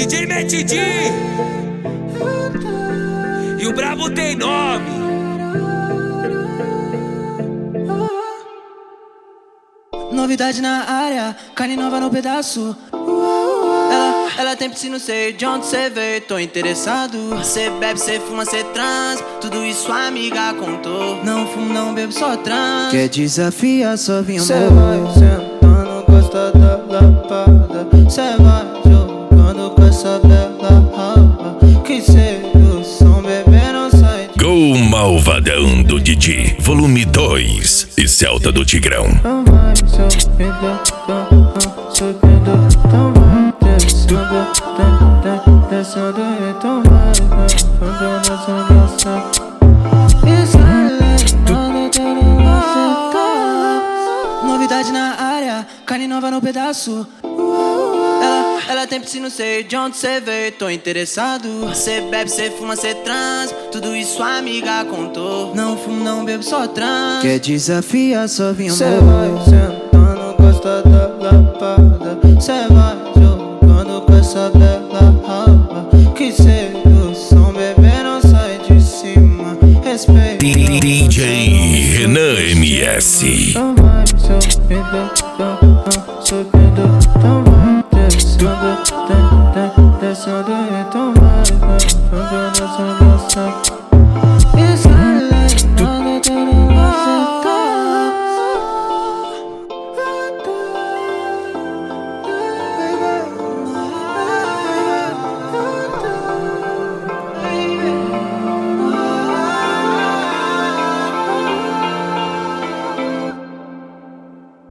DJ Matt D. E o brabo tem nome. Novidade na área, carne nova no pedaço. Ela tem piscina, sei de onde cê veio, tô interessado. Cê bebe, cê fuma, cê trans, tudo isso a amiga contou. Não fumo, não bebo, só trans. Quer desafiar, só vinha cê vai sentando, gosta da lapada. Cê vai jogando com essa bela raba. Que sedução, bebê, não sai de... Go Malvadão do Didi, volume 2 e Celta do Tigrão. Então vai subindo, subindo, então vai descendo, descendo, então vai fazendo essa dança. Novidade na área, carne nova no pedaço. Ela tem piscina, sei de onde cê veio, tô interessado. Cê bebe, cê fuma, cê trans, tudo isso a amiga contou. Não fumo, não bebo, só trans. Quer desafiar, só vinha cê vai sentando, gosta da lapada. Cê vai jogando com essa bela raba. Que sedução, bebê, não sai de cima. Respeita DJ Renan MS. Então vai subindo,